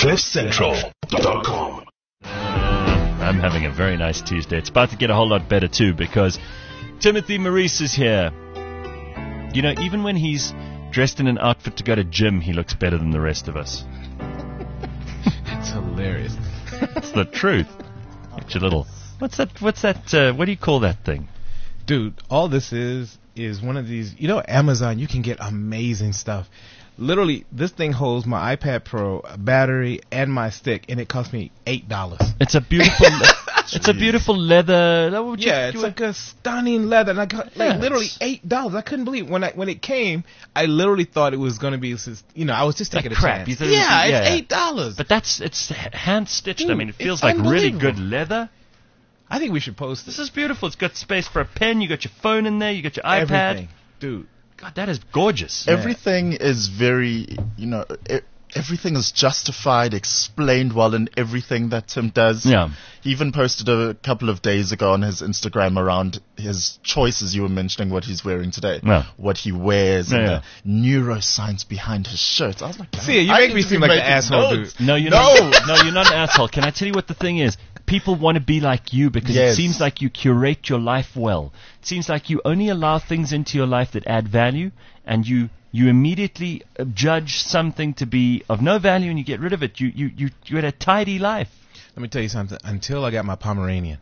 CliffCentral.com. I'm having a very nice Tuesday. It's about to get a whole lot better too, because Timothy Maurice is here. You know, even when he's dressed in an outfit to go to gym, he looks better than the rest of us. It's hilarious. It's the truth. It's your little... What's that, what do you call that thing? Dude, all this is one of these, Amazon, you can get amazing stuff. Literally, this thing holds my iPad Pro, a battery, and my stick, and it cost me $8. It's a beautiful, it's a beautiful leather. It's like a stunning leather, and I got literally $8. I couldn't believe when it came. I literally thought it was going to be, I was just taking a crap. chance. It's $8. But it's hand stitched. Dude, I mean, it feels like really good leather. I think we should post this. This is beautiful. It's got space for a pen. You got your phone in there. You got your iPad. Everything. Dude. God, that is gorgeous. Everything is very, everything is justified, explained well in everything that Tim does. Yeah. He even posted a couple of days ago on his Instagram around his choices. You were mentioning what he's wearing today, what he wears, and the neuroscience behind his shirts. I was like, see, you make me seem like an asshole, dude. No, you're not. No, you're not an asshole. Can I tell you what the thing is? People want to be like you because it seems like you curate your life well. It seems like you only allow things into your life that add value, and you immediately judge something to be of no value and you get rid of it. You had a tidy life. Let me tell you something. Until I got my Pomeranian.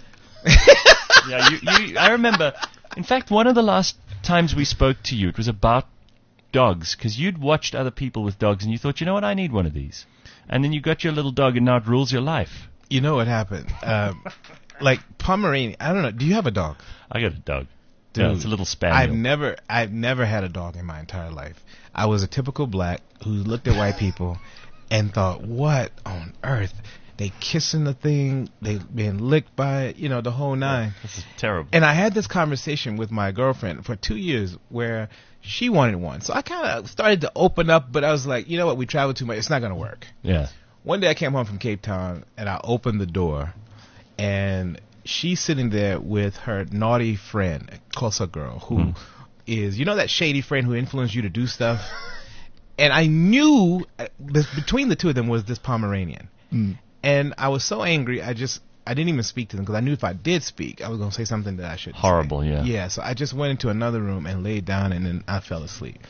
I remember, in fact, one of the last times we spoke to you, it was about dogs, because you'd watched other people with dogs and you thought, you know what, I need one of these. And then you got your little dog and now it rules your life. You know what happened? Like Pomeranian, I don't know. Do you have a dog? I got a dog. Dude, it's a little spaniel. I've never had a dog in my entire life. I was a typical black who looked at white people and thought, what on earth? They kissing the thing, they being licked by it, the whole nine. This is terrible. And I had this conversation with my girlfriend for 2 years where she wanted one. So I kind of started to open up, but I was like, you know what? We travel too much. It's not going to work. Yeah. One day I came home from Cape Town and I opened the door and she's sitting there with her naughty friend, Kosa girl, who is, that shady friend who influenced you to do stuff. And I knew between the two of them was this Pomeranian. And I was so angry, I didn't even speak to them because I knew if I did speak, I was going to say something that I shouldn't say. Horrible, yeah. Yeah, so I just went into another room and laid down and then I fell asleep.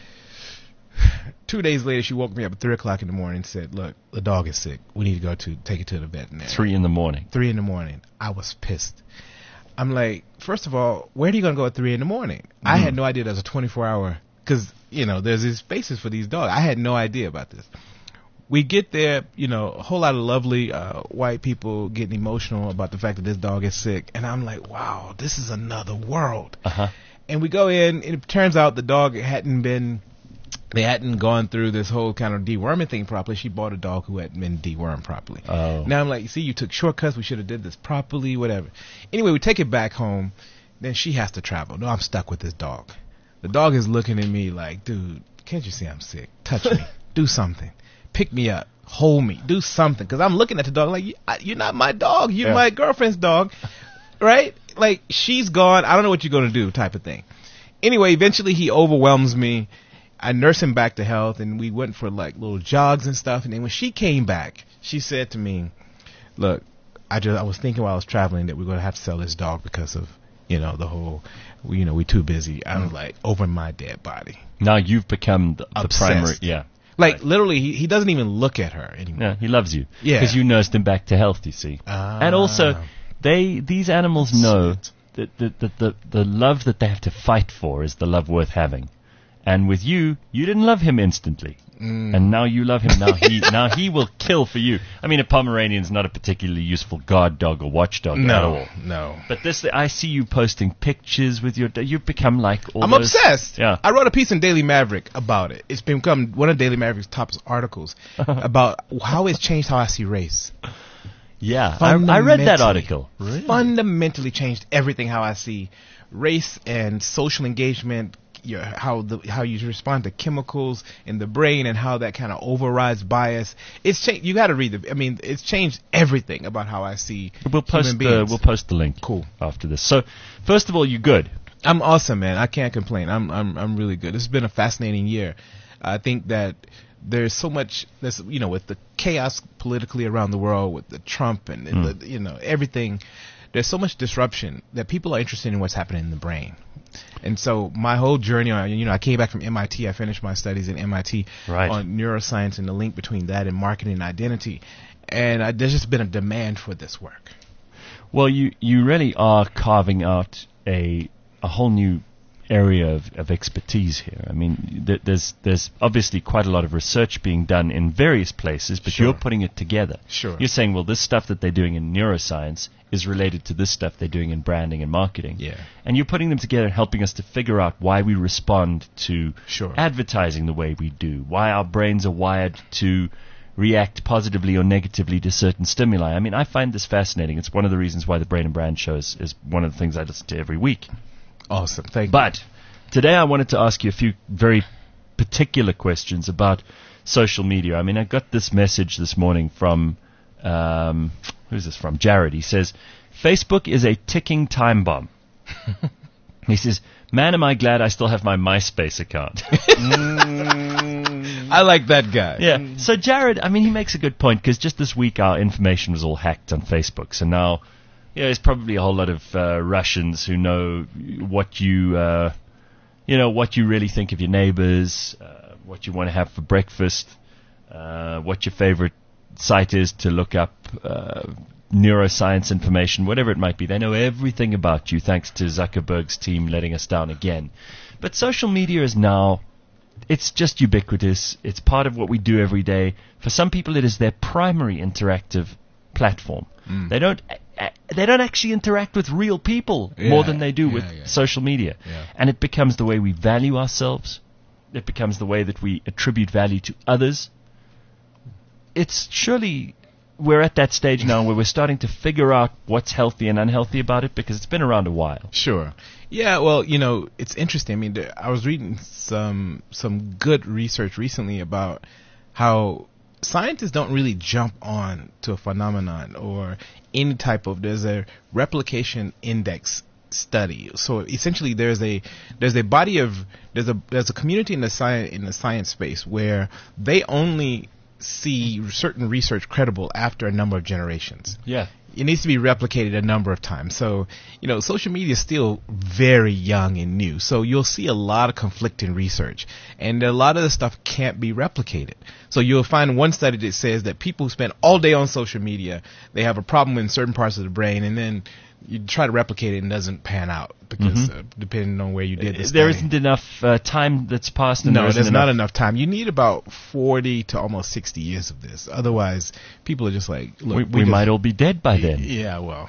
2 days later, she woke me up at 3 o'clock in the morning and said, look, the dog is sick. We need to take it to the veterinarian. 3 in the morning. 3 in the morning. I was pissed. I'm like, first of all, where are you going to go at 3 in the morning? I had no idea there was a 24-hour, because, there's these spaces for these dogs. I had no idea about this. We get there, a whole lot of lovely white people getting emotional about the fact that this dog is sick. And I'm like, wow, this is another world. And we go in, and it turns out the dog they hadn't gone through this whole kind of deworming thing properly. She bought a dog who hadn't been dewormed properly. Oh. Now I'm like, see, you took shortcuts. We should have did this properly, whatever. Anyway, we take it back home. Then she has to travel. No, I'm stuck with this dog. The dog is looking at me like, dude, can't you see I'm sick? Touch me. Do something. Pick me up. Hold me. Do something. Because I'm looking at the dog like, you're not my dog. You're my girlfriend's dog. Right? Like, she's gone. I don't know what you're going to do type of thing. Anyway, eventually he overwhelms me. I nurse him back to health, and we went for like little jogs and stuff. And then when she came back, she said to me, look, I was thinking while I was traveling that we're going to have to sell this dog because of, the whole, we're too busy. I was like, over my dead body. Now you've become the primary. Yeah. Like, literally, he doesn't even look at her anymore. Yeah, he loves you. Yeah. Because you nursed him back to health, you see. And also, these animals know that the love that they have to fight for is the love worth having. And with you didn't love him instantly. And now you love him. Now he will kill for you. I mean, a Pomeranian's not a particularly useful guard dog or watchdog at all. No. But I see you posting pictures with your dog. You've become like all I'm those, obsessed. Yeah. I wrote a piece in Daily Maverick about it. It's become one of Daily Maverick's top articles about how it's changed how I see race. Yeah, I read that article. Really? Fundamentally changed everything how I see race and social engagement, how you respond to chemicals in the brain and how that kind of overrides bias. It's changed. You got to read it's changed everything about how I see human beings. We'll post the link. Cool. After this. So, first of all, you good? I'm awesome, man. I can't complain. I'm really good. This has been a fascinating year. I think that there's so much, with the chaos politically around the world, with the Trump and everything, there's so much disruption that people are interested in what's happening in the brain. And so my whole journey, I came back from MIT. I finished my studies at MIT on neuroscience and the link between that and marketing and identity. And there's just been a demand for this work. Well, you really are carving out a whole new area of expertise here. I mean, there's obviously quite a lot of research being done in various places, but you're putting it together. Sure. You're saying, well, this stuff that they're doing in neuroscience is related to this stuff they're doing in branding and marketing. Yeah. And you're putting them together and helping us to figure out why we respond to advertising the way we do, why our brains are wired to react positively or negatively to certain stimuli. I mean, I find this fascinating. It's one of the reasons why the Brain and Brand show is one of the things I listen to every week. Awesome. Thank you. But today I wanted to ask you a few very particular questions about social media. I mean, I got this message this morning from, who's this from? Jared. He says, Facebook is a ticking time bomb. He says, man, am I glad I still have my MySpace account. I like that guy. Yeah. So Jared, I mean, he makes a good point, because just this week our information was all hacked on Facebook. So now, there's probably a whole lot of Russians who know what you really think of your neighbors, what you want to have for breakfast, what your favorite site is to look up neuroscience information, whatever it might be. They know everything about you, thanks to Zuckerberg's team letting us down again. But social media is now, it's just ubiquitous. It's part of what we do every day. For some people, it is their primary interactive platform. They don't actually interact with real people more than they do with social media. Yeah. And it becomes the way we value ourselves. It becomes the way that we attribute value to others. It's surely, we're at that stage now where we're starting to figure out what's healthy and unhealthy about it, because it's been around a while. Sure. Yeah, well, it's interesting. I mean, I was reading some good research recently about how scientists don't really jump on to a phenomenon or any type of, there's a replication index study. So essentially there's a community in the science space where they only see certain research credible after a number of generations. Yeah. It needs to be replicated a number of times. So, social media is still very young and new. So you'll see a lot of conflicting research. And a lot of the stuff can't be replicated. So you'll find one study that says that people who spend all day on social media, they have a problem in certain parts of the brain, and then you try to replicate it and it doesn't pan out because depending on where you did this, there isn't enough time that's passed. And there's not enough time. You need about 40 to almost 60 years of this. Otherwise, people are just like, look, we might all be dead by then. Yeah, well.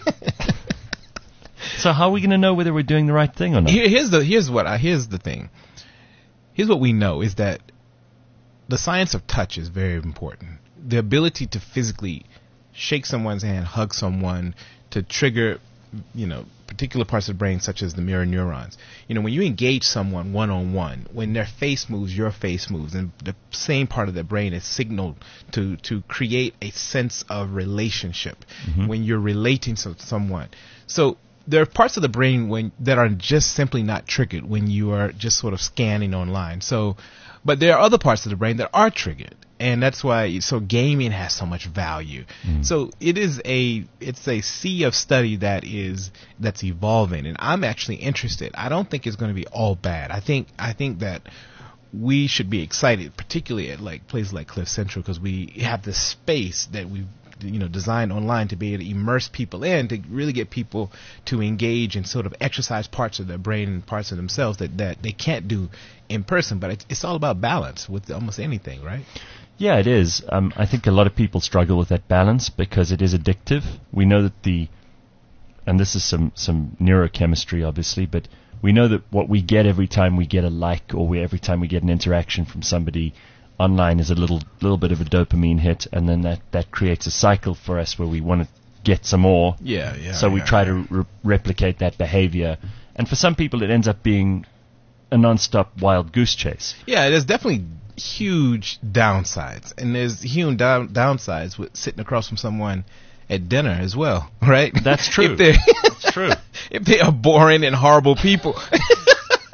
So how are we going to know whether we're doing the right thing or not? Here's the thing. Here's what we know is that the science of touch is very important. The ability to physically shake someone's hand, hug someone, to trigger, particular parts of the brain, such as the mirror neurons. When you engage someone one-on-one, when their face moves, your face moves, and the same part of their brain is signaled to create a sense of relationship when you're relating to someone. So there are parts of the brain that are just simply not triggered when you are just sort of scanning online. But there are other parts of the brain that are triggered. And that's why, gaming has so much value. So it's a sea of study that's evolving, and I'm actually interested. I don't think it's going to be all bad. I think that we should be excited, particularly at places like Cliff Central, because we have this space that we've designed online to be able to immerse people in, to really get people to engage and sort of exercise parts of their brain and parts of themselves that they can't do in person. But it's all about balance with almost anything, right? Yeah, it is. I think a lot of people struggle with that balance because it is addictive. We know that and this is some neurochemistry, obviously, but we know that what we get every time we get a like or every time we get an interaction from somebody online is a little bit of a dopamine hit, and then that creates a cycle for us where we want to get some more. So we try to replicate that behavior, and for some people it ends up being a non-stop wild goose chase. Yeah, there's definitely huge downsides, and there's huge downsides with sitting across from someone at dinner as well, right? That's true. That's true. If they are boring and horrible people.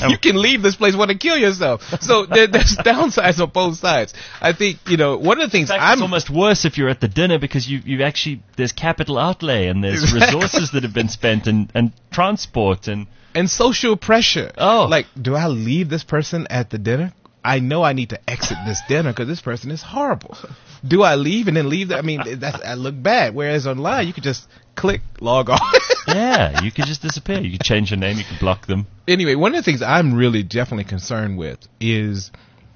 You can leave this place, want to kill yourself. So there's downsides on both sides. I think, one of the things it's almost worse if you're at the dinner because you've actually, there's capital outlay and there's resources that have been spent and transport and social pressure. Oh. Like, do I leave this person at the dinner? I know I need to exit this dinner because this person is horrible. Do I leave and then leave? I look bad. Whereas online, you could just click, log off. Yeah, you could just disappear. You could change your name. You could block them. Anyway, one of the things I'm really definitely concerned with is,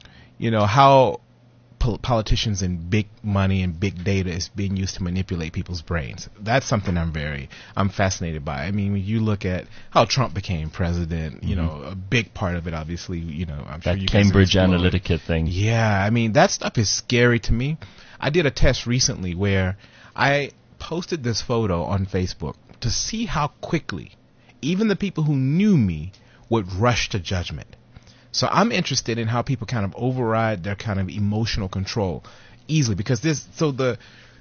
how politicians and big money and big data is being used to manipulate people's brains. That's something I'm fascinated by. I mean, when you look at how Trump became president, a big part of it, obviously, I'm sure you Cambridge Analytica thing. Yeah, that stuff is scary to me. I did a test recently where I posted this photo on Facebook to see how quickly even the people who knew me would rush to judgment. So I'm interested in how people kind of override their kind of emotional control easily because the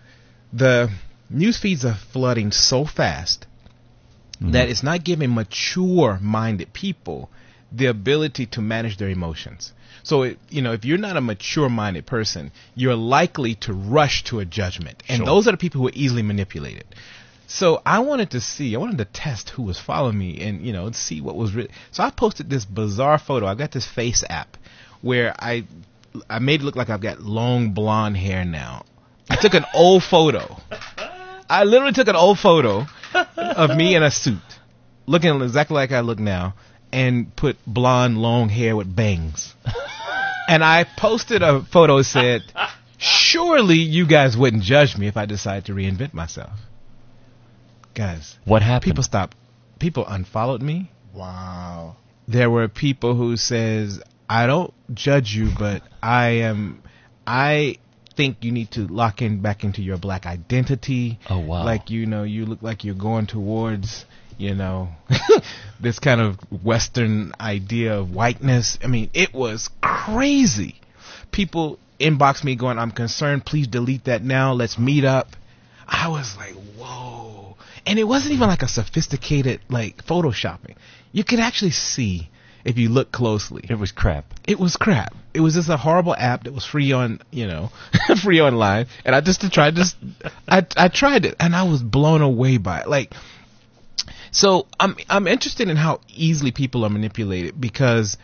news feeds are flooding so fast that it's not giving mature-minded people the ability to manage their emotions. So, if you're not a mature-minded person, you're likely to rush to a judgment. And those are the people who are easily manipulated. So I wanted to test who was following me and, see what was really. So I posted this bizarre photo. I've got this Face app where I made it look like I've got long blonde hair now. I took an old photo. I literally took an old photo of me in a suit, looking exactly like I look now, and put blonde long hair with bangs. And I posted a photo that said, surely you guys wouldn't judge me if I decided to reinvent myself. Guys, what happened? People unfollowed me. Wow. There were people who says, I don't judge you, but I think you need to lock in back into your black identity. Oh, wow. Like, you look like you're going towards, this kind of Western idea of whiteness. It was crazy. People inboxed me going, I'm concerned. Please delete that now. Let's meet up. I was like, whoa. And it wasn't even like a sophisticated, photoshopping. You could actually see if you look closely. It was crap. It was crap. It was just a horrible app that was free on, free online. And I tried it and I was blown away by it. So I'm interested in how easily people are manipulated because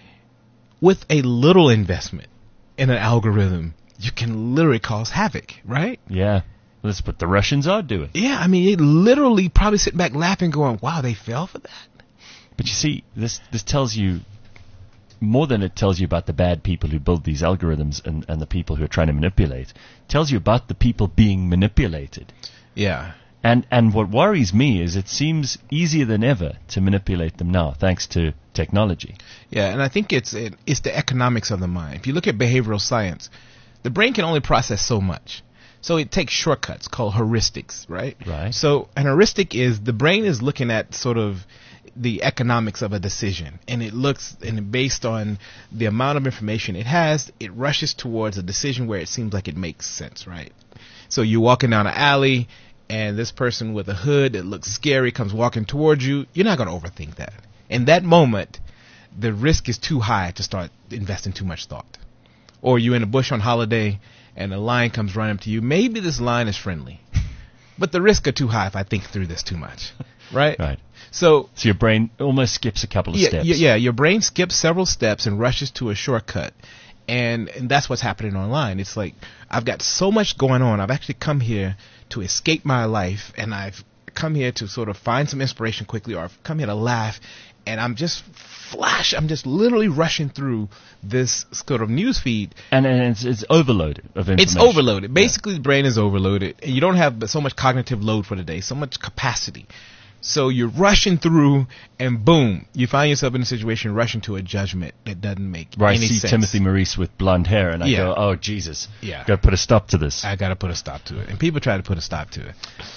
with a little investment in an algorithm, you can literally cause havoc, right? Yeah. That's what the Russians are doing. Yeah, they literally probably sit back laughing going, wow, they fell for that? But you see, this tells you more than it tells you about the bad people who build these algorithms and the people who are trying to manipulate. It tells you about the people being manipulated. Yeah. And what worries me is it seems easier than ever to manipulate them now, thanks to technology. Yeah, and I think it's the economics of the mind. If you look at behavioral science, the brain can only process so much. So it takes shortcuts called heuristics, right? Right. So an heuristic is the brain is looking at sort of the economics of a decision, and based on the amount of information it has, it rushes towards a decision where it seems like it makes sense, right? So you're walking down an alley, and this person with a hood that looks scary comes walking towards you. You're not going to overthink that. In that moment, the risk is too high to start investing too much thought. Or you're in a bush on holiday, and a lion comes running up to you. Maybe this lion is friendly, but the risks are too high if I think through this too much, right? Right. So your brain almost skips a couple of steps. Yeah, your brain skips several steps and rushes to a shortcut, and that's what's happening online. It's like I've got so much going on. I've actually come here to escape my life, and I've come here to sort of find some inspiration quickly, or I've come here to laugh, and I'm just literally rushing through this sort of news feed. And it's overloaded of information. It's overloaded. Basically, the brain is overloaded. And you don't have so much cognitive load for the day, so much capacity. So you're rushing through, and boom, you find yourself in a situation rushing to a judgment that doesn't make any sense. I see Timothy Maurice with blonde hair, and I go, oh, Jesus. Yeah. Got to put a stop to this. I got to put a stop to it. And people try to put a stop to it.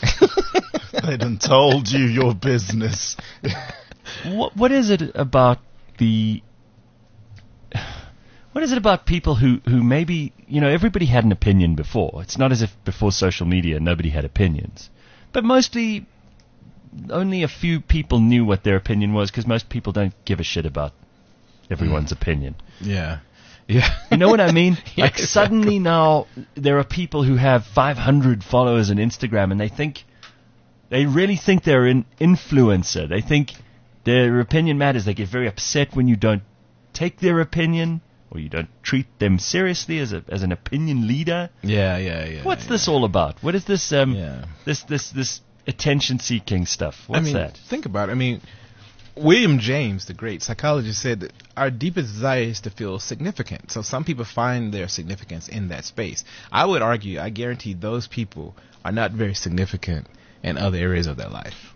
They done told you your business. What is it about people who maybe, everybody had an opinion before. It's not as if before social media nobody had opinions. But mostly only a few people knew what their opinion was because most people don't give a shit about everyone's opinion. Yeah. Yeah. You know what I mean? Yeah, like suddenly now there are people who have 500 followers on Instagram and they really think they're an influencer. They think their opinion matters. They get very upset when you don't take their opinion or you don't treat them seriously as an opinion leader. Yeah. What's this all about? What is this this attention-seeking stuff? What's that? Think about it. I mean, William James, the great psychologist, said that our deepest desire is to feel significant. So some people find their significance in that space. I would argue, I guarantee those people are not very significant in other areas of their life.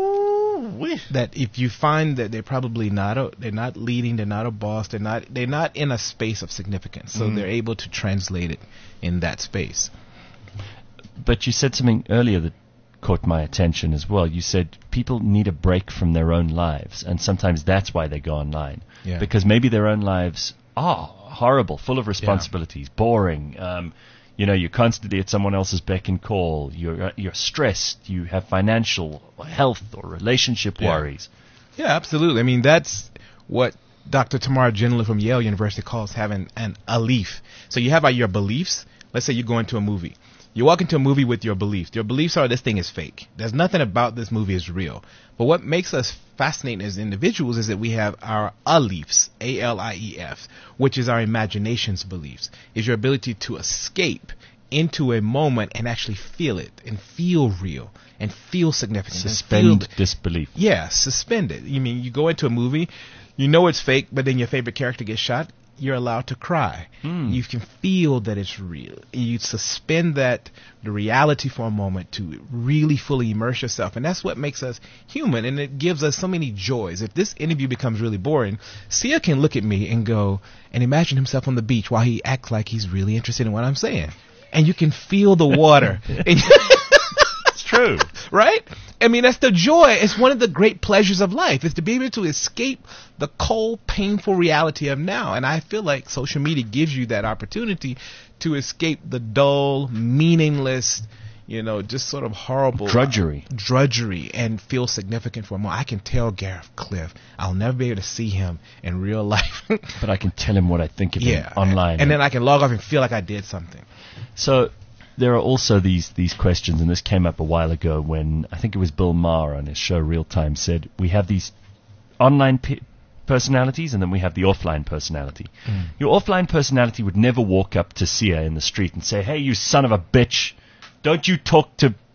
Ooh, that if you find that they're probably they're not leading, they're not a boss, they're not in a space of significance. So they're able to translate it in that space. But you said something earlier that caught my attention as well. You said people need a break from their own lives, and sometimes that's why they go online. Yeah. Because maybe their own lives are horrible, full of responsibilities, boring. You're constantly at someone else's beck and call. You're stressed. You have financial, health, or relationship worries. Yeah, absolutely. I mean, that's what Dr. Tamara Gendler from Yale University calls having an alif. So you have your beliefs. Let's say you go into a movie. You walk into a movie with your beliefs. Your beliefs are this thing is fake. There's nothing about this movie is real. But what makes us fascinating as individuals is that we have our alifs, A-L-I-E-F, which is our imagination's beliefs, is your ability to escape into a moment and actually feel it and feel real and feel significant. Suspend disbelief. Yeah, suspend it. You mean you go into a movie, you know it's fake, but then your favorite character gets shot. You're allowed to cry. You can feel that it's real. You suspend the reality for a moment to really fully immerse yourself. And that's what makes us human. And it gives us so many joys. If this interview becomes really boring, Sia can look at me and go and imagine himself on the beach while he acts like he's really interested in what I'm saying. And you can feel the water. It's true. Right? I mean, that's the joy. It's one of the great pleasures of life, is to be able to escape the cold, painful reality of now. And I feel like social media gives you that opportunity to escape the dull, meaningless, just sort of horrible drudgery and feel significant for a moment. I can tell Gareth Cliff I'll never be able to see him in real life. But I can tell him what I think of him online. And then I can log off and feel like I did something. So there are also these questions, and this came up a while ago when I think it was Bill Maher on his show Real Time said we have these online personalities and then we have the offline personality. Your offline personality would never walk up to Sia in the street and say, "Hey, you son of a bitch, don't you talk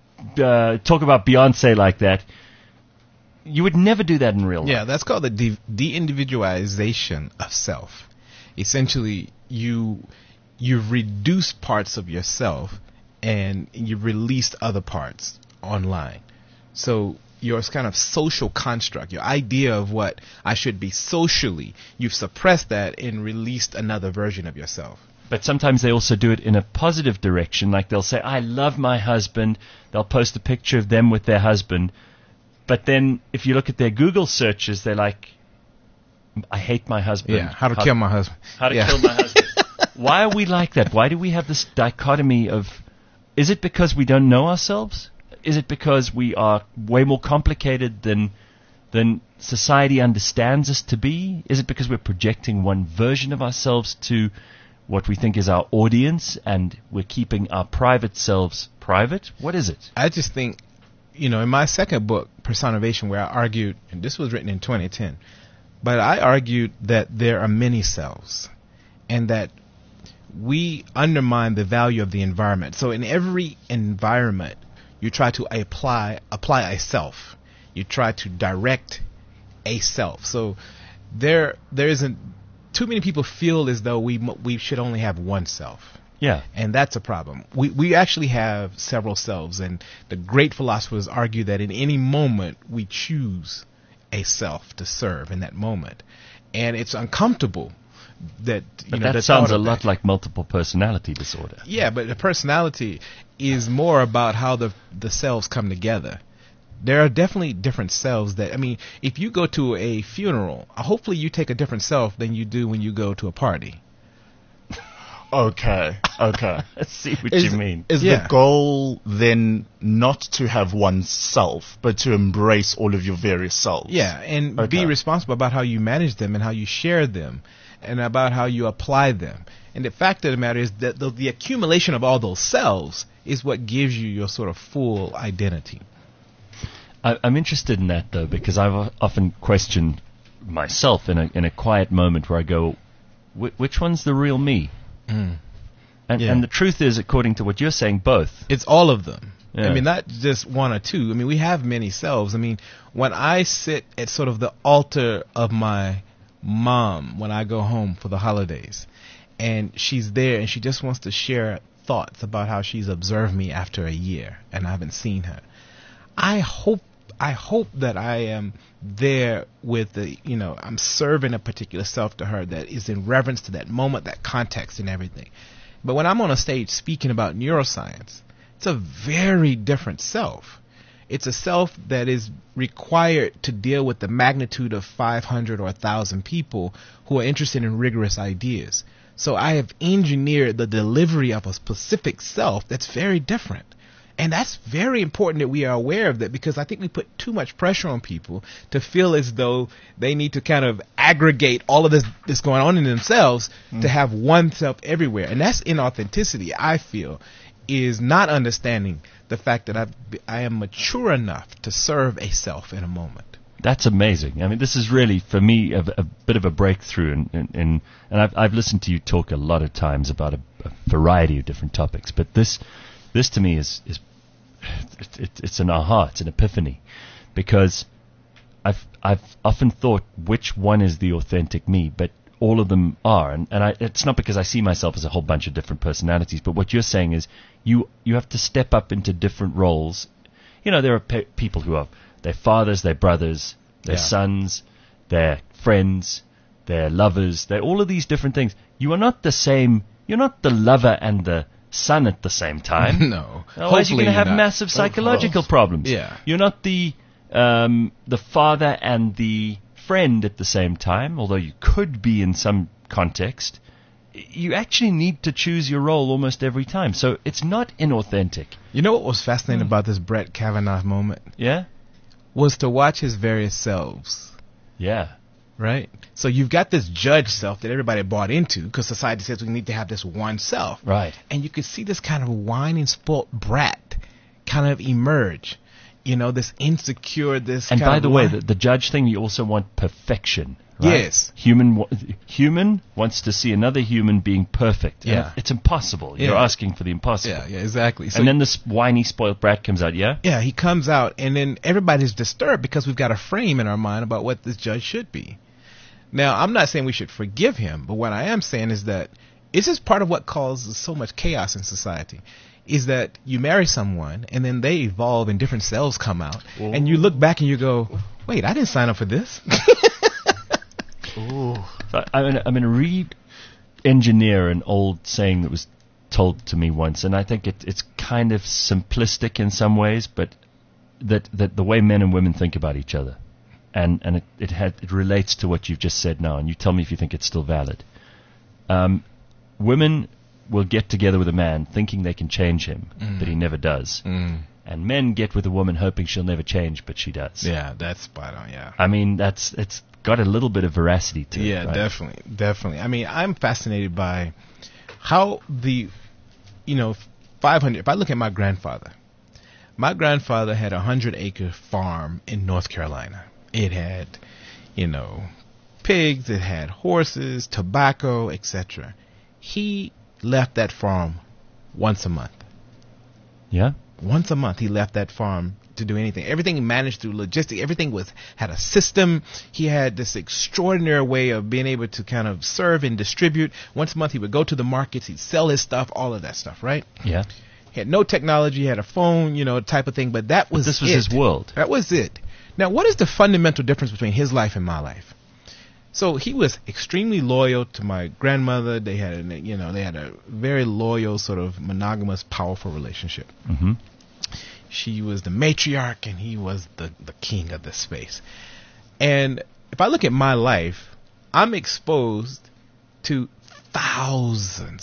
about Beyonce like that." You would never do that in real life. Yeah, that's called the de-individualization of self. Essentially, you've reduced parts of yourself and you've released other parts online. So your kind of social construct, your idea of what I should be socially, you've suppressed that and released another version of yourself. But sometimes they also do it in a positive direction. Like they'll say, "I love my husband." They'll post a picture of them with their husband. But then if you look at their Google searches, they're like, "I hate my husband." Yeah, how to kill my husband. How to kill my husband. Why are we like that? Why do we have this dichotomy of, is it because we don't know ourselves? Is it because we are way more complicated than society understands us to be? Is it because we're projecting one version of ourselves to what we think is our audience and we're keeping our private selves private? What is it? I just think, in my second book, Personation, where I argued, and this was written in 2010, but I argued that there are many selves and that we undermine the value of the environment. So in every environment, you try to apply a self. You try to direct a self. So there isn't too many people feel as though we should only have one self. Yeah. And that's a problem. We actually have several selves, and the great philosophers argue that in any moment we choose a self to serve in that moment. And it's uncomfortable. That sounds a lot like multiple personality disorder. Yeah, but the personality is more about how the selves come together. There are definitely different selves if you go to a funeral, hopefully you take a different self than you do when you go to a party. Okay. I see what you mean. Is the goal then not to have oneself, but to embrace all of your various selves? Yeah, and be responsible about how you manage them and how you share them and about how you apply them. And the fact of the matter is that the accumulation of all those selves is what gives you your sort of full identity. I'm interested in that, though, because I've often questioned myself in a quiet moment where I go, which one's the real me? And the truth is, according to what you're saying, both. It's all of them. Yeah. I mean, not just one or two. I mean, we have many selves. I mean, when I sit at sort of the altar of my mom when I go home for the holidays, and she's there and she just wants to share thoughts about how she's observed me after a year and I haven't seen her. I hope that I am there with I'm serving a particular self to her that is in reverence to that moment, that context and everything. But when I'm on a stage speaking about neuroscience, it's a very different self. It's a self that is required to deal with the magnitude of 500 or 1,000 people who are interested in rigorous ideas. So I have engineered the delivery of a specific self that's very different. And that's very important that we are aware of that, because I think we put too much pressure on people to feel as though they need to kind of aggregate all of this going on in themselves to have one self everywhere. And that's inauthenticity, I feel, is not understanding the fact that I am mature enough to serve a self in a moment. That's amazing. I mean, this is really, for me, a bit of a breakthrough. And I've listened to you talk a lot of times about a variety of different topics. But this to me it's an aha, it's an epiphany. Because I've often thought, which one is the authentic me? But all of them are. And it's not because I see myself as a whole bunch of different personalities. But what you're saying is you have to step up into different roles. There are people who are their fathers, their brothers, their sons, their friends, their lovers. They're all of these different things. You are not the same. You're not the lover and the son at the same time. No. Otherwise you're going to have massive psychological problems. Yeah. You're not the father and the friend at the same time, although you could be in some context. You actually need to choose your role almost every time. So it's not inauthentic. You know what was fascinating about this Brett Kavanaugh moment? Yeah? Was to watch his various selves. Yeah. Right? So you've got this judge self that everybody bought into because society says we need to have this one self. Right. And you could see this kind of whining, spoilt brat kind of emerge. This insecure, this and kind of... And by the way, the judge thing, you also want perfection. Right? Yes. Human wants to see another human being perfect. Yeah. It's impossible. You're asking for the impossible. Yeah, exactly. So, and then this whiny, spoiled brat comes out, yeah? Yeah, he comes out, and then everybody's disturbed because we've got a frame in our mind about what this judge should be. Now, I'm not saying we should forgive him, but what I am saying is that this is part of what causes so much chaos in society, is that you marry someone, and then they evolve and different selves come out, and you look back and you go, wait, I didn't sign up for this. Ooh. So I'm going to re-engineer an old saying that was told to me once, and I think it's kind of simplistic in some ways, but that the way men and women think about each other, and it relates to what you've just said now, and you tell me if you think it's still valid. Women will get together with a man thinking they can change him, but he never does. And men get with a woman hoping she'll never change, but she does. Yeah, that's spot on, yeah. I mean, it's got a little bit of veracity to it. Yeah, right? Definitely. I mean, I'm fascinated by how 500, if I look at my grandfather had a 100-acre farm in North Carolina. It had, pigs, it had horses, tobacco, etc. He left that farm once a month. Yeah? Once a month he left that farm to do anything. Everything he managed through logistics. Everything had a system. He had this extraordinary way of being able to kind of serve and distribute. Once a month he would go to the markets. He'd sell his stuff, all of that stuff, right? Yeah. He had no technology. He had a phone, type of thing. But this was his world. That was it. Now, what is the fundamental difference between his life and my life? So he was extremely loyal to my grandmother. They had a very loyal, sort of monogamous, powerful relationship. Mm-hmm. She was the matriarch, and he was the king of the space. And if I look at my life, I'm exposed to thousands and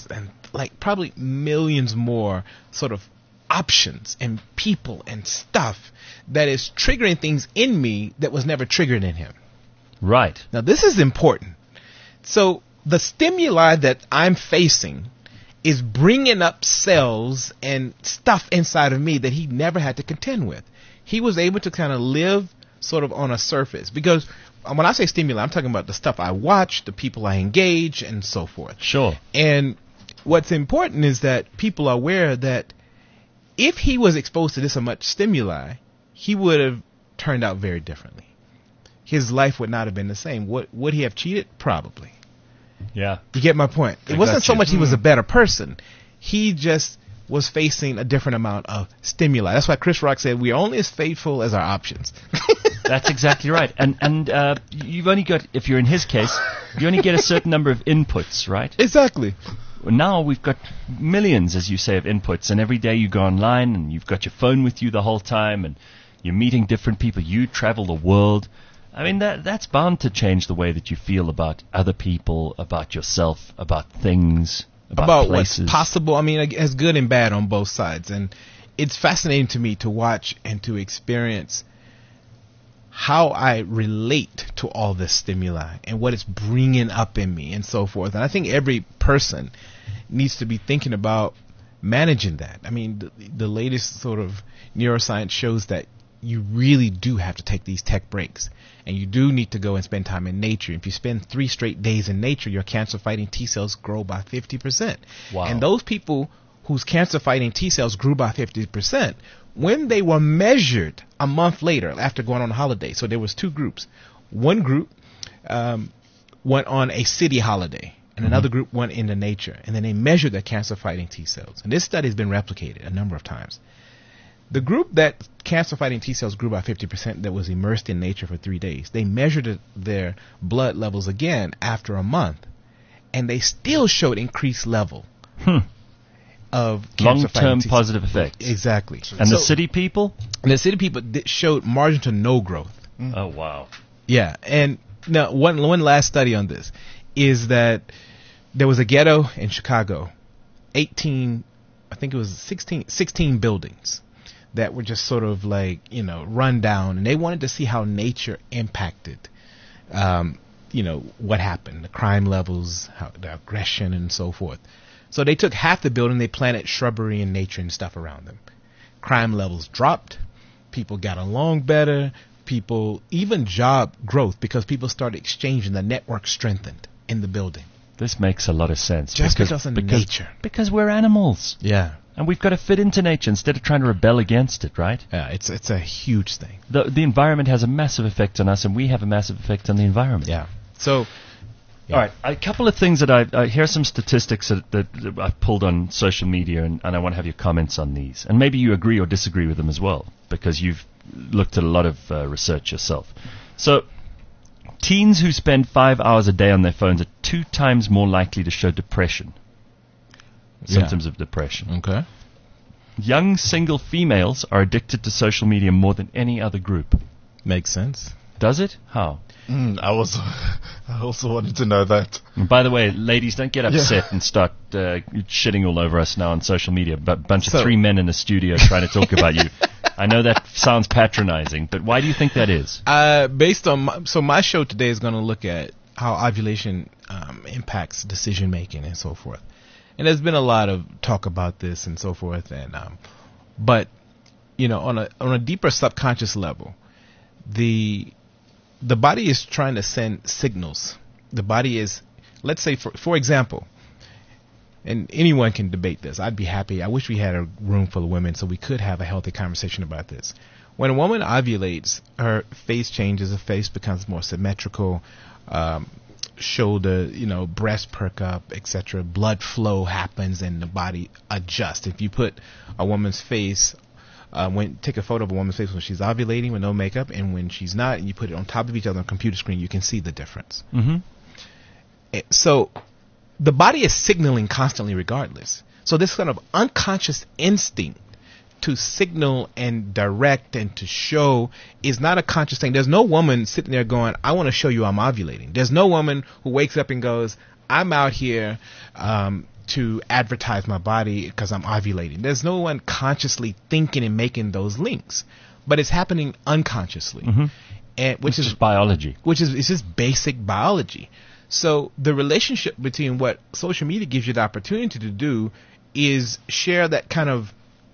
like probably millions more sort of options and people and stuff that is triggering things in me that was never triggered in him. Right. Now this is important. So the stimuli that I'm facing is bringing up cells and stuff inside of me that he never had to contend with. He was able to kind of live sort of on a surface, because when I say stimuli, I'm talking about the stuff I watch, the people I engage, and so forth. Sure. And what's important is that people are aware that if he was exposed to this much stimuli, he would have turned out very differently. His life would not have been the same. Would he have cheated? Probably. Yeah. You get my point? It wasn't so much he was a better person. He just was facing a different amount of stimuli. That's why Chris Rock said we're only as faithful as our options. That's exactly right. And you've only got, if you're in his case, you only get a certain number of inputs, right? Exactly. Now we've got millions, as you say, of inputs, and every day you go online and you've got your phone with you the whole time, and you're meeting different people. You travel the world. I mean, that's bound to change the way that you feel about other people, about yourself, about things, about places. What's possible. I mean, it's good and bad on both sides. And it's fascinating to me to watch and to experience how I relate to all this stimuli and what it's bringing up in me and so forth. And I think every person needs to be thinking about managing that. I mean, the latest sort of neuroscience shows that you really do have to take these tech breaks, and you do need to go and spend time in nature. If you spend 3 straight days in nature, your cancer-fighting T cells grow by 50%. Wow. And those people whose cancer-fighting T cells grew by 50%, when they were measured a month later after going on a holiday, so there was 2 groups. One group went on a city holiday, and another group went into nature, and then they measured their cancer-fighting T cells. And this study has been replicated a number of times. The group that cancer-fighting T cells grew by 50% that was immersed in nature for 3 days, they measured their blood levels again after a month, and they still showed increased level of long-term positive effects. Exactly. And the city people? And the city people showed margin to no growth. Oh, wow. Yeah. And now one last study on this is that there was a ghetto in Chicago, 16 buildings that were just sort of like, run down, and they wanted to see how nature impacted, what happened, the crime levels, the aggression, and so forth. So they took half the building, they planted shrubbery and nature and stuff around them. Crime levels dropped, people got along better, even job growth, because people started exchanging, the network strengthened in the building. This makes a lot of sense. Because nature. Because we're animals. Yeah. And we've got to fit into nature instead of trying to rebel against it, right? Yeah, it's a huge thing. The environment has a massive effect on us, and we have a massive effect on the environment. Yeah. So, all right, a couple of things that here's some statistics that I've pulled on social media, and I want to have your comments on these. And maybe you agree or disagree with them as well, because you've looked at a lot of research yourself. So, teens who spend 5 hours a day on their phones are 2 times more likely to show depression. Symptoms of depression. Okay. Young single females are addicted to social media more than any other group. Makes sense. Does it? How? I also wanted to know that. And by the way, ladies, don't get upset and start shitting all over us now on social media. But a bunch of 3 men in a studio trying to talk about you. I know that sounds patronizing, but why do you think that is? Based on my show today is going to look at how ovulation impacts decision making and so forth. And there's been a lot of talk about this and so forth, and but on a deeper subconscious level, the body is trying to send signals. The body is, let's say for example, and anyone can debate this. I'd be happy. I wish we had a room full of women so we could have a healthy conversation about this. When a woman ovulates, her face changes. Her face becomes more symmetrical. Shoulder, breast perk up, etc. Blood flow happens and the body adjusts. If you put a woman's face, take a photo of a woman's face when she's ovulating with no makeup and when she's not, and you put it on top of each other on a computer screen, you can see the difference. So the body is signaling constantly regardless. So this kind of unconscious instinct to signal and direct and to show is not a conscious thing. There's no woman sitting there going, I want to show you I'm ovulating. There's no woman who wakes up and goes, I'm out here to advertise my body because I'm ovulating. There's no one consciously thinking and making those links, but it's happening unconsciously, and which is just biology. It's just basic biology. So the relationship between what social media gives you the opportunity to do is share that kind of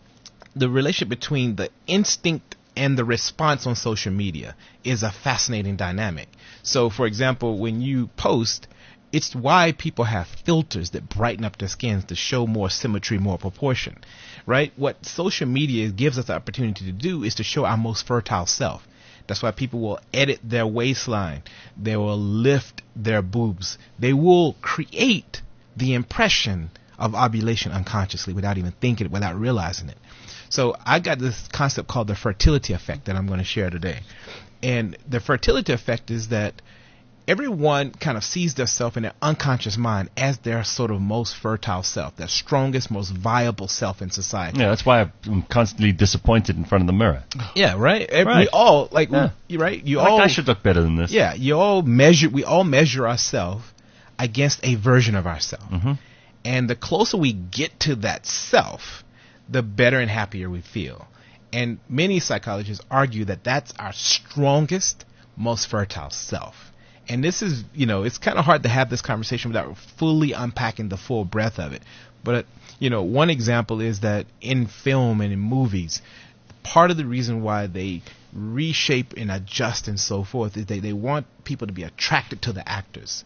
the relationship between the instinct and the response on social media is a fascinating dynamic. So, for example, when you post, it's why people have filters that brighten up their skins to show more symmetry, more proportion, right? What social media gives us the opportunity to do is to show our most fertile self. That's why people will edit their waistline. They will lift their boobs. They will create the impression of ovulation unconsciously without even thinking it, without realizing it. So I got this concept called the fertility effect that I'm going to share today. And the fertility effect is that everyone kind of sees themselves in their unconscious mind as their sort of most fertile self, their strongest, most viable self in society. Yeah, that's why I'm constantly disappointed in front of the mirror. Yeah, right? We all, right? I should look better than this. Yeah, we all measure ourselves against a version of ourselves. And the closer we get to that self, the better and happier we feel. And many psychologists argue that that's our strongest, most fertile self. And this is, it's kind of hard to have this conversation without fully unpacking the full breadth of it. But, one example is that in film and in movies, part of the reason why they reshape and adjust and so forth is they want people to be attracted to the actors.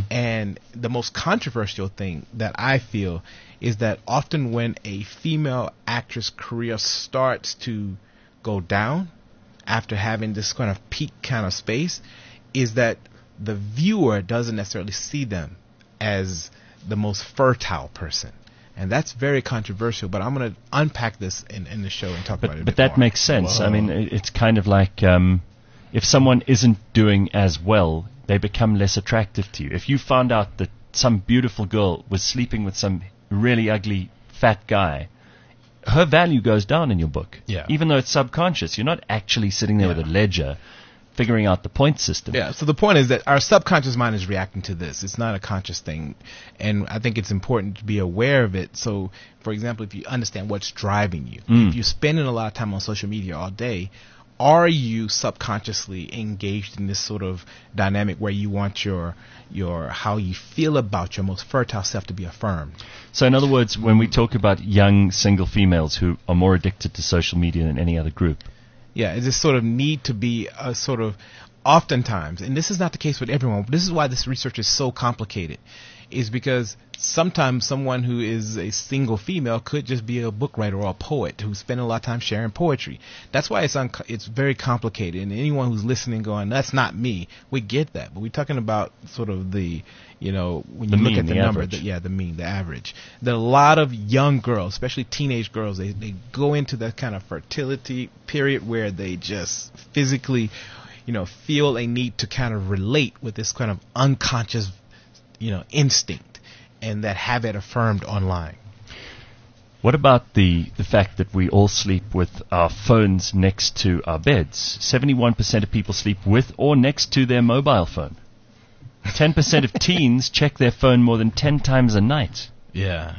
And the most controversial thing that I feel is that often when a female actress career starts to go down after having this kind of peak kind of space, is that the viewer doesn't necessarily see them as the most fertile person. And that's very controversial, but I'm going to unpack this in the show and talk about it a bit more. But that makes sense. Whoa. I mean, it's kind of like if someone isn't doing as well, they become less attractive to you. If you found out that some beautiful girl was sleeping with some really ugly fat guy, her value goes down in your book. Yeah. Even though it's subconscious. You're not actually sitting there with a ledger figuring out the point system. Yeah, so the point is that our subconscious mind is reacting to this. It's not a conscious thing. And I think it's important to be aware of it. So, for example, if you understand what's driving you, if you're spending a lot of time on social media all day, are you subconsciously engaged in this sort of dynamic where you want your how you feel about your most fertile self to be affirmed? So in other words, when we talk about young single females who are more addicted to social media than any other group, yeah, it's this sort of need to be a sort of, oftentimes, and this is not the case with everyone, but this is why this research is so complicated, is because sometimes someone who is a single female could just be a book writer or a poet who's spending a lot of time sharing poetry. That's why it's very complicated. And anyone who's listening going, that's not me, we get that. But we're talking about sort of the, when you look at the number, the mean, the average. There are a lot of young girls, especially teenage girls, they go into that kind of fertility period where they just physically, feel a need to kind of relate with this kind of unconscious instinct, and that have it affirmed online. What about the fact that we all sleep with our phones next to our beds? 71% of people sleep with or next to their mobile phone. 10% of teens check their phone more than 10 times a night. Yeah.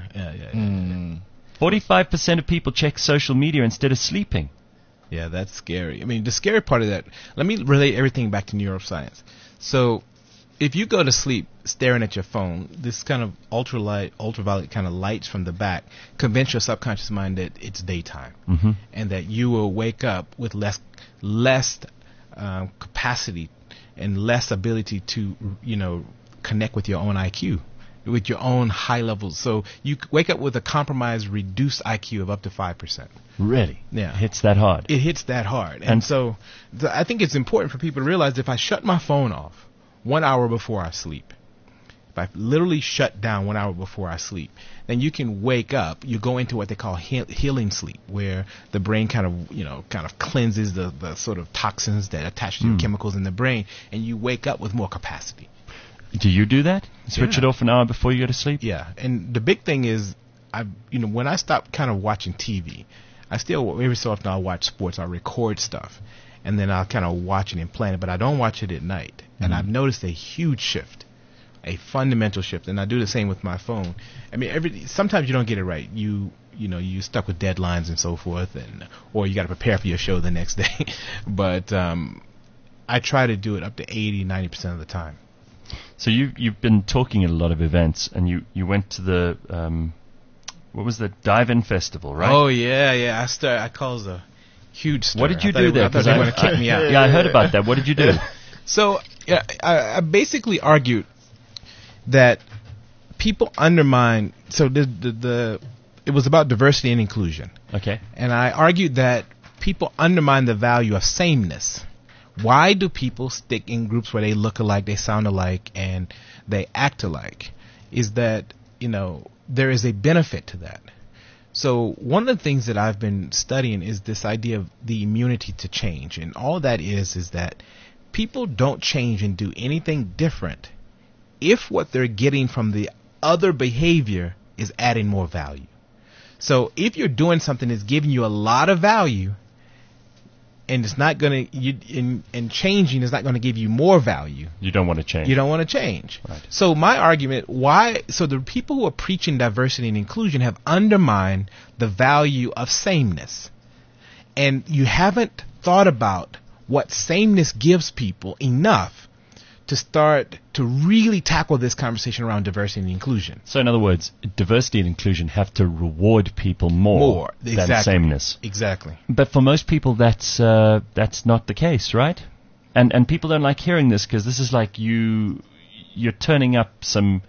45% of people check social media instead of sleeping. Yeah, that's scary. I mean, the scary part of that, let me relate everything back to neuroscience. So, if you go to sleep staring at your phone, this kind of ultraviolet kind of lights from the back convince your subconscious mind that it's daytime, and that you will wake up with less capacity and less ability to connect with your own IQ, with your own high levels. So you wake up with a compromised, reduced IQ of up to 5%. Really? Yeah. It hits that hard. It hits that hard, and so I think it's important for people to realize that if I shut my phone off 1 hour before I sleep, if I literally shut down 1 hour before I sleep, then you can wake up. You go into what they call healing sleep, where the brain kind of cleanses the sort of toxins that attach to your chemicals in the brain, and you wake up with more capacity. Do you do that? Switch it off an hour before you go to sleep? Yeah, and the big thing is, when I stop kind of watching TV, I still every so often I'll watch sports. I'll record stuff, and then I'll kind of watch it and plan it, but I don't watch it at night. And I've noticed a huge shift a fundamental shift. And I do the same with my phone. I mean, sometimes you don't get it right. You stuck with deadlines and so forth, or you got to prepare for your show the next day. But I try to do it up to 80-90% of the time. So you've been talking at a lot of events, and you went to the what was the Dive-In Festival, right? Oh yeah. I caused a huge stir. What did you do there? I thought they were going to kick me out. Yeah, I heard about that. What did you do? So I basically argued that people undermine. So it was about diversity and inclusion. Okay. And I argued that people undermine the value of sameness. Why do people stick in groups where they look alike, they sound alike, and they act alike? Is that, there is a benefit to that. So one of the things that I've been studying is this idea of the immunity to change. And all that is that people don't change and do anything different if what they're getting from the other behavior is adding more value. So if you're doing something that's giving you a lot of value, and it's not going to, and changing is not going to give you more value. You don't want to change. You don't want to change. Right. So my argument, so the people who are preaching diversity and inclusion have undermined the value of sameness. And you haven't thought about what sameness gives people enough to start to really tackle this conversation around diversity and inclusion. So in other words, diversity and inclusion have to reward people more than sameness. Exactly. But for most people, that's not the case, right? And people don't like hearing this because this is like you're turning up some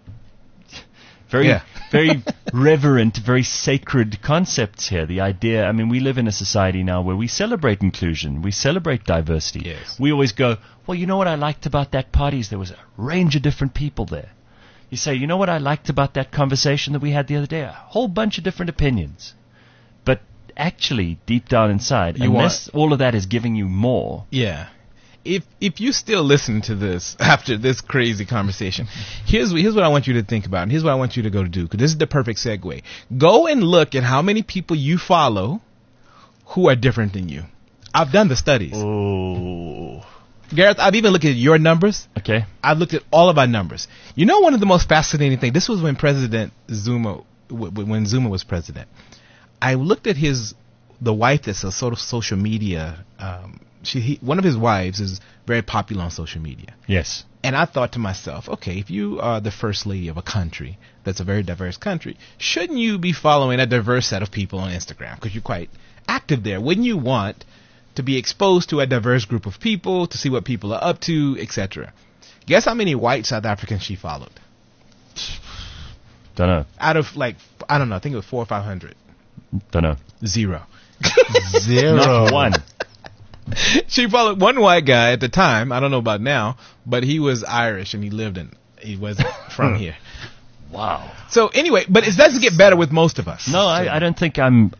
very reverent, very sacred concepts here. The idea, I mean, we live in a society now where we celebrate inclusion, we celebrate diversity. Yes. We always go, well, you know what I liked about that party is there was a range of different people there. You say, you know what I liked about that conversation that we had the other day? A whole bunch of different opinions. But actually, deep down inside, unless all of that is giving you more. Yeah. If you still listen to this after this crazy conversation, here's what I want you to think about, and here's what I want you to go to do, because this is the perfect segue. Go and look at how many people you follow who are different than you. I've done the studies. Oh. Gareth, I've even looked at your numbers. Okay. I've looked at all of our numbers. You know, one of the most fascinating things, this was when President Zuma, when Zuma was president. I looked at the wife that's a sort of social media, one of his wives is very popular on social media. Yes. And I thought to myself, okay, if you are the first lady of a country that's a very diverse country, shouldn't you be following a diverse set of people on Instagram? Because you're quite active there. Wouldn't you want to be exposed to a diverse group of people, to see what people are up to, etc.? Guess how many white South Africans she followed? Don't know. Out of I don't know, I think it was 400 or 500. Don't know. Zero. Not one. She followed one white guy at the time. I don't know about now, but he was Irish and he wasn't from here. Wow. So anyway, but it doesn't get better with most of us. No, I don't think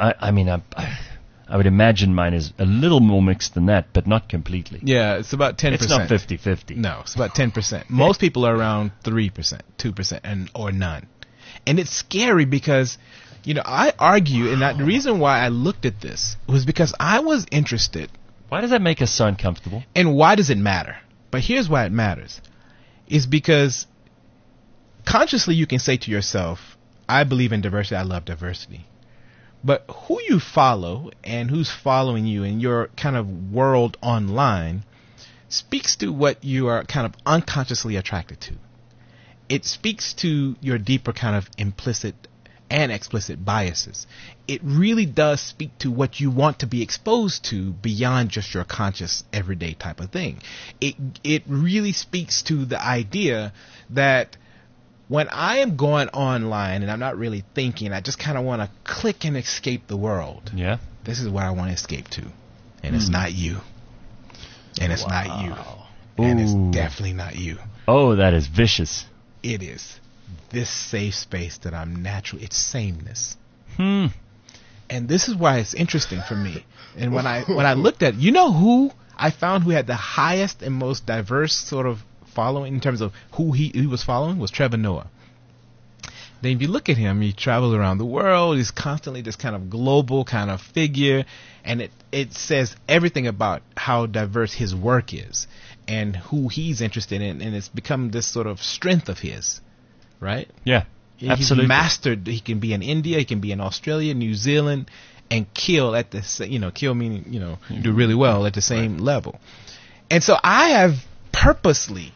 I would imagine mine is a little more mixed than that, but not completely. Yeah, it's about 10%. It's not 50-50. No, it's about 10%. Most people are around 3%, 2%, or none. And it's scary because, I argue, and the reason why I looked at this was because I was interested. Why does that make us so uncomfortable? And why does it matter? But here's why it matters. Is because consciously you can say to yourself, I believe in diversity, I love diversity. But who you follow and who's following you in your kind of world online speaks to what you are kind of unconsciously attracted to. It speaks to your deeper kind of implicit and explicit biases. It really does speak to what you want to be exposed to beyond just your conscious everyday type of thing. It really speaks to the idea that when I am going online and I'm not really thinking, I just kind of want to click and escape the world. Yeah. This is what I want to escape to. And it's not you. And it's not you. And it's definitely not you. Oh, that is vicious. It is. This safe space that I'm naturally, it's sameness. And this is why it's interesting for me. And when I looked at, who I found who had the highest and most diverse sort of following in terms of who he was following was Trevor Noah. Then if you look at him, he travels around the world. He's constantly this kind of global kind of figure, and it says everything about how diverse his work is. and who he's interested in, and it's become this sort of strength of his, right? Yeah, absolutely. He's mastered. He can be in India, he can be in Australia, New Zealand, and kill at the kill meaning do really well at the same level. And so I purposely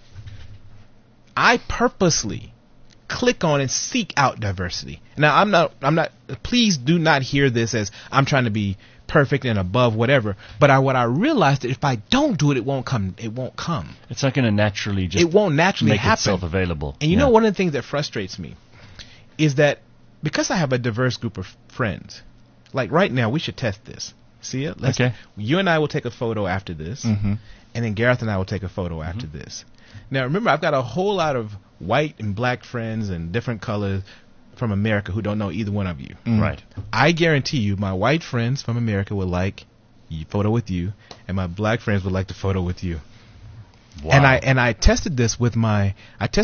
click on and seek out diversity. Now I'm not. Please do not hear this as I'm trying to be perfect and above whatever. But what I realized that if I don't do it, it won't come. It's not going to naturally just. It won't naturally make happen. itself available. And you know, one of the things that frustrates me is that because I have a diverse group of friends, like right now, we should test this. See it? Okay. You and I will take a photo after this, and then Gareth and I will take a photo after this. Now, remember, I've got a whole lot of white and black friends and different colors from America who don't know either one of you. Right. I guarantee you my white friends from America would like the photo with you, and my black friends would like the photo with you. Wow. And I tested this with my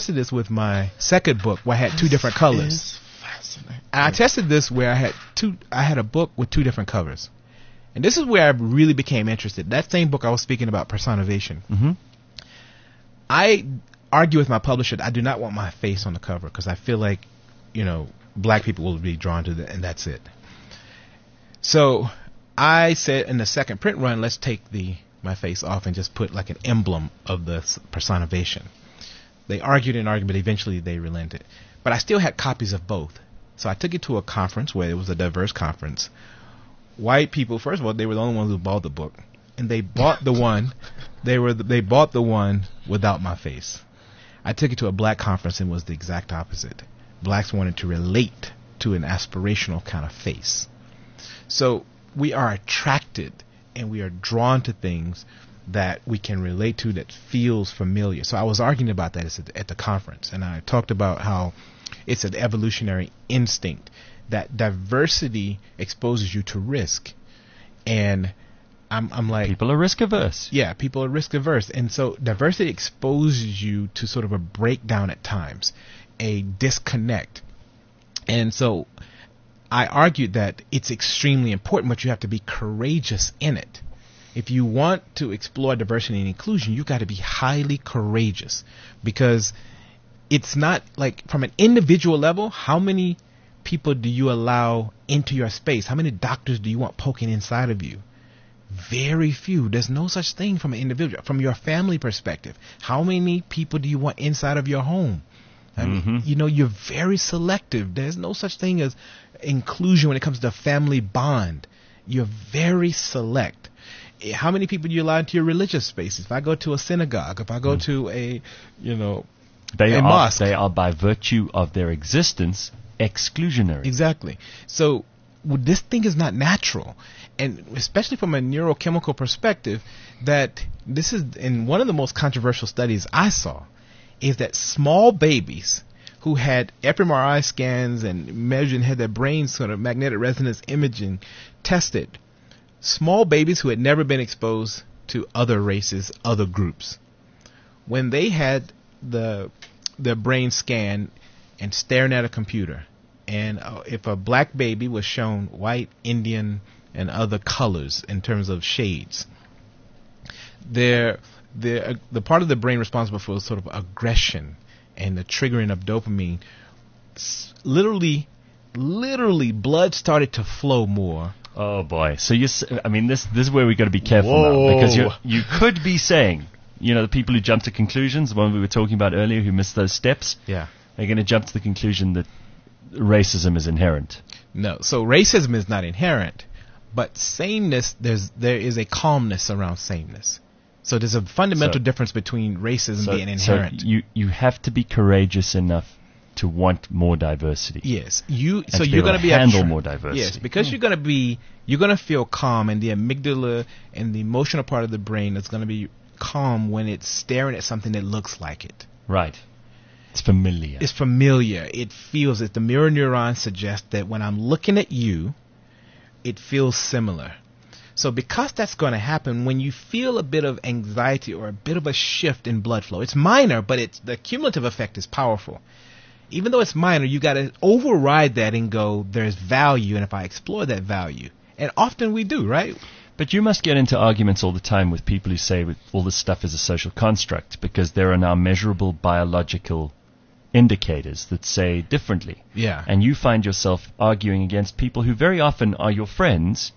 second book where I had two different colors. Fascinating. And I tested this where I had a book with two different covers. And this is where I really became interested. That same book I was speaking about, Personation. Mm-hmm. I argue with my publisher that I do not want my face on the cover because I feel like, black people will be drawn to that, and that's it. So I said in the second print run, let's take my face off and just put like an emblem of the Personation. They argued, but eventually they relented. But I still had copies of both. So I took it to a conference where it was a diverse conference. White people, first of all, they were the only ones who bought the book, and they bought the one. They bought the one without my face. I took it to a black conference and it was the exact opposite. Blacks wanted to relate to an aspirational kind of face. So we are attracted and we are drawn to things that we can relate to that feels familiar. So I was arguing about that at the conference, and I talked about how it's an evolutionary instinct that diversity exposes you to risk. And I'm like, people are risk averse. Yeah, people are risk averse. And so diversity exposes you to sort of a breakdown at times, a disconnect. And so I argued that it's extremely important, but you have to be courageous in it. If you want to explore diversity and inclusion, you got to be highly courageous, because it's not like from an individual level, how many people do you allow into your space? How many doctors do you want poking inside of you? Very few. There's no such thing from an individual. From your family perspective, how many people do you want inside of your home? I mean, you're very selective. There's no such thing as inclusion when it comes to family bond. You're very select. How many people do you allow into your religious spaces? If I go to a synagogue, if I go to a mosque, they are by virtue of their existence exclusionary. Exactly. So this thing is not natural, and especially from a neurochemical perspective, that this is, in one of the most controversial studies I saw, is that small babies who had fMRI scans and measured and had their brains sort of magnetic resonance imaging tested, small babies who had never been exposed to other races, other groups, when they had their brain scanned and staring at a computer, and if a black baby was shown white, Indian, and other colors in terms of shades, the part of the brain responsible for sort of aggression and the triggering of dopamine, literally blood started to flow more. Oh boy! So this is where we got to be careful now, because you could be saying, the people who jump to conclusions, the one we were talking about earlier, who missed those steps, they're going to jump to the conclusion that racism is inherent. No, so racism is not inherent, but sameness, there is a calmness around sameness. So there's a fundamental difference between racism being inherent. So you have to be courageous enough to want more diversity. Yes, you're going to be handle more diversity. Yes, because you're going to feel calm, and the amygdala and the emotional part of the brain is going to be calm when it's staring at something that looks like it. Right. It's familiar. It's familiar. It feels it. The mirror neurons suggest that when I'm looking at you, it feels similar. So because that's going to happen, when you feel a bit of anxiety or a bit of a shift in blood flow, it's minor, but the cumulative effect is powerful. Even though it's minor, you got to override that and go, there's value, and if I explore that value, and often we do, right? But you must get into arguments all the time with people who say all this stuff is a social construct, because there are now measurable biological indicators that say differently. Yeah. And you find yourself arguing against people who very often are your friends.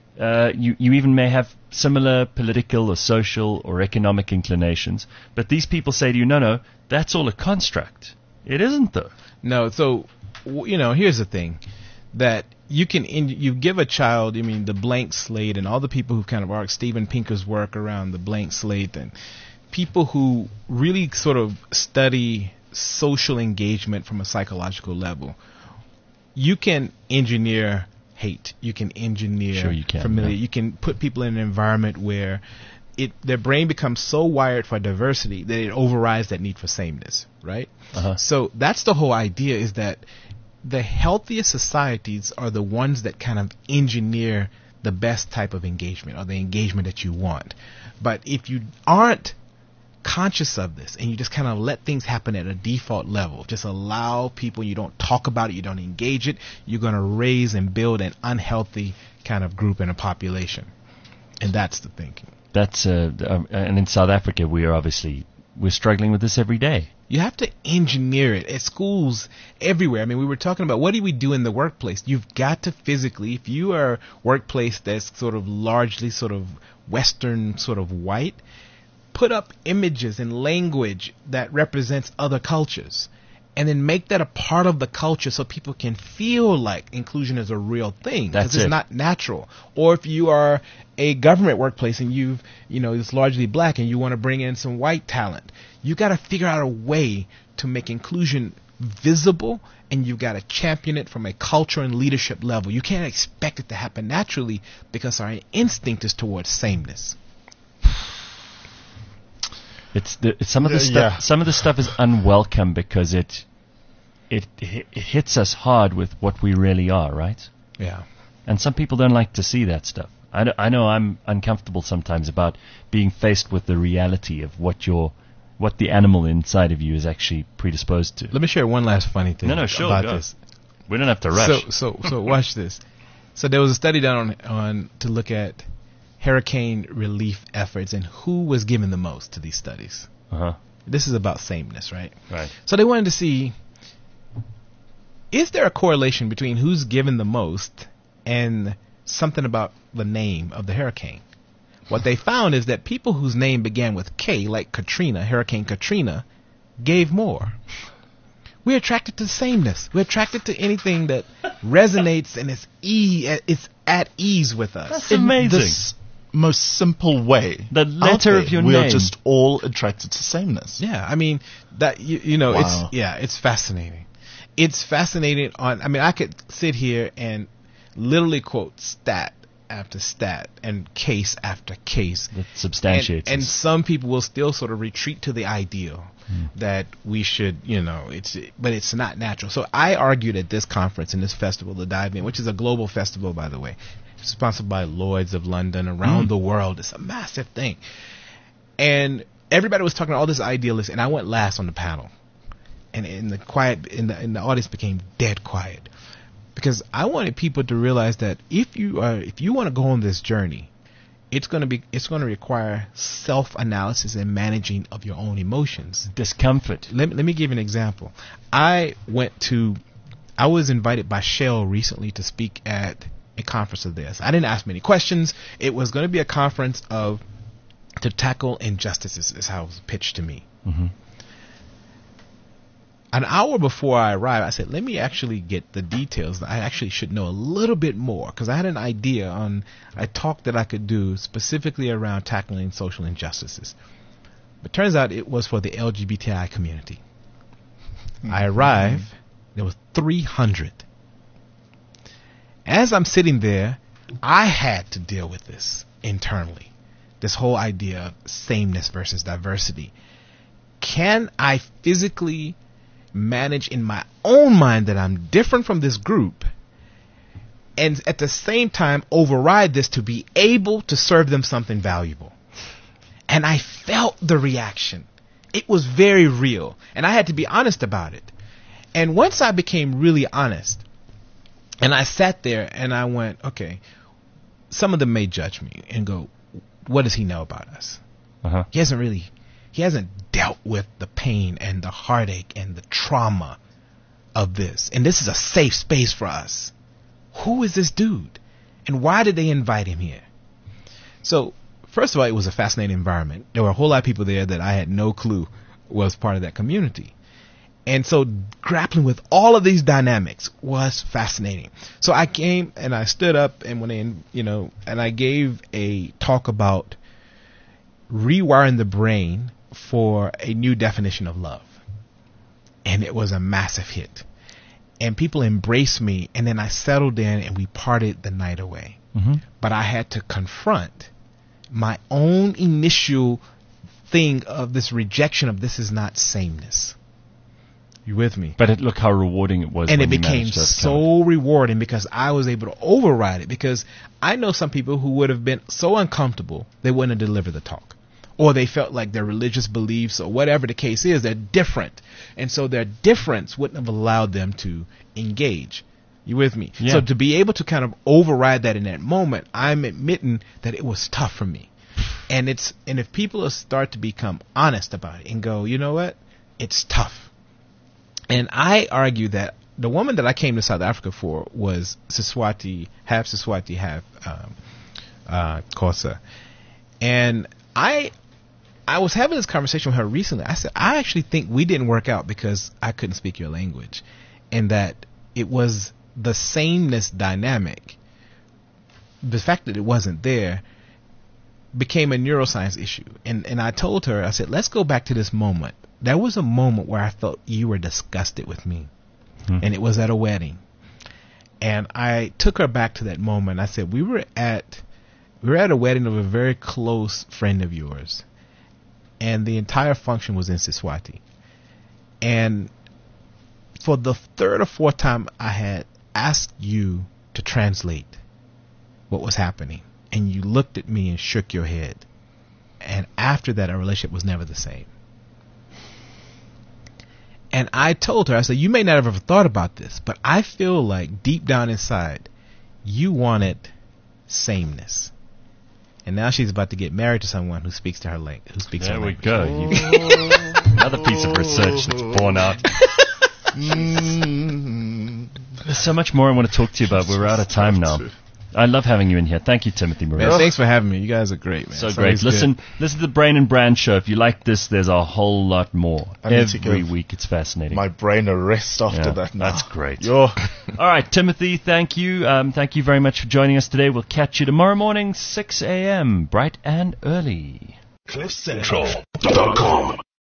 You even may have similar political or social or economic inclinations, but these people say to you, no, that's all a construct. It isn't, though. No, so, here's the thing. That you give a child, the blank slate, and all the people who kind of are Steven Pinker's work around the blank slate, and people who really sort of study social engagement from a psychological level. You can engineer hate. You can engineer familiarity. You can put people in an environment where their brain becomes so wired for diversity that it overrides that need for sameness, right? Uh-huh. So that's the whole idea, is that the healthiest societies are the ones that kind of engineer the best type of engagement, or the engagement that you want. But if you aren't conscious of this and you just kind of let things happen at a default level, just allow people, you don't talk about it, you don't engage it, you're going to raise and build an unhealthy kind of group in a population. And that's the thinking. That's and in South Africa we're struggling with this every day. You have to engineer it at schools everywhere. We were talking about, what do we do in the workplace? You've got to physically, if you are a workplace that's sort of largely sort of Western, sort of white, put up images and language that represents other cultures, and then make that a part of the culture so people can feel like inclusion is a real thing, because it's not natural. Or if you are a government workplace and it's largely black and you want to bring in some white talent, you got to figure out a way to make inclusion visible, and you've got to champion it from a culture and leadership level. You can't expect it to happen naturally, because our instinct is towards sameness. Some of the stuff is unwelcome because it hits us hard with what we really are, right? Yeah. And some people don't like to see that stuff. I know I'm uncomfortable sometimes about being faced with the reality of what the animal inside of you is actually predisposed to. Let me share one last funny thing about this. We don't have to rush. So watch this. So there was a study done on to look at hurricane relief efforts and who was given the most to these studies. Uh-huh. This is about sameness, right? Right. So they wanted to see, is there a correlation between who's given the most and something about the name of the hurricane? What they found is that people whose name began with K, like Katrina, Hurricane Katrina, gave more. We're attracted to sameness. We're attracted to anything that resonates and it's at ease with us. That's amazing. This most simple way. The letter of your name. We are just all attracted to sameness. Yeah, that wow. It's fascinating. It's fascinating. I could sit here and literally quote stat after stat and case after case that substantiates. And some people will still sort of retreat to the ideal that we should, but it's not natural. So I argued at this conference in this festival, the Dive In, which is a global festival, by the way, sponsored by Lloyd's of London, around the world. It's a massive thing. And everybody was talking all this idealist, and I went last on the panel. And in the audience became dead quiet. Because I wanted people to realize that if you want to go on this journey, it's going to require self-analysis and managing of your own emotions. Discomfort. Let me give you an example. I was invited by Shell recently to speak at a conference of theirs. I didn't ask many questions. It was going to be a conference to tackle injustices, is how it was pitched to me. Mm-hmm. An hour before I arrived, I said, let me actually get the details. I actually should know a little bit more, because I had an idea on a talk that I could do specifically around tackling social injustices. But turns out it was for the LGBTI community. Mm-hmm. I arrived, there was 300. As I'm sitting there, I had to deal with this internally. This whole idea of sameness versus diversity. Can I physically manage in my own mind that I'm different from this group, and at the same time override this to be able to serve them something valuable? And I felt the reaction. It was very real, and I had to be honest about it. And once I became really honest, and I sat there and I went, okay, some of them may judge me and go, what does he know about us? Uh-huh. He hasn't dealt with the pain and the heartache and the trauma of this. And this is a safe space for us. Who is this dude? And why did they invite him here? So, first of all, it was a fascinating environment. There were a whole lot of people there that I had no clue was part of that community. And so grappling with all of these dynamics was fascinating. So I came and I stood up and went in, and I gave a talk about rewiring the brain for a new definition of love. And it was a massive hit. And people embraced me, and then I settled in and we parted the night away. Mm-hmm. But I had to confront my own initial thing of this rejection of this is not sameness. You with me? But look how rewarding it was. And it became so rewarding because I was able to override it, because I know some people who would have been so uncomfortable they wouldn't have delivered the talk. Or they felt like their religious beliefs or whatever the case is, they're different. And so their difference wouldn't have allowed them to engage. You with me? Yeah. So to be able to kind of override that in that moment, I'm admitting that it was tough for me. And if people start to become honest about it and go, you know what? It's tough. And I argue that the woman that I came to South Africa for was Siswati, half Xhosa. And I was having this conversation with her recently. I said, I actually think we didn't work out because I couldn't speak your language, and that it was the sameness dynamic. The fact that it wasn't there became a neuroscience issue. And I told her, I said, let's go back to this moment. There was a moment where I felt you were disgusted with me. And it was at a wedding. And I took her back to that moment. I said, we were at a wedding of a very close friend of yours. And the entire function was in Siswati. And for the third or fourth time, I had asked you to translate what was happening. And you looked at me and shook your head. And after that, our relationship was never the same. And I told her, I said, you may not have ever thought about this, but I feel like deep down inside, you wanted sameness. And now she's about to get married to someone who speaks to her language. There we go. Another piece of research that's borne out. There's so much more I want to talk to you about. We're out of time now. I love having you in here. Thank you, Timothy Moreau. Man, thanks for having me. You guys are great, man. So great. Listen to the Brain and Brand show. If you like this, there's a whole lot more. Every week. It's fascinating. My brain a rest after that now. That's great. All right, Timothy, thank you. Thank you very much for joining us today. We'll catch you tomorrow morning, 6 a.m., bright and early. CliffCentral.com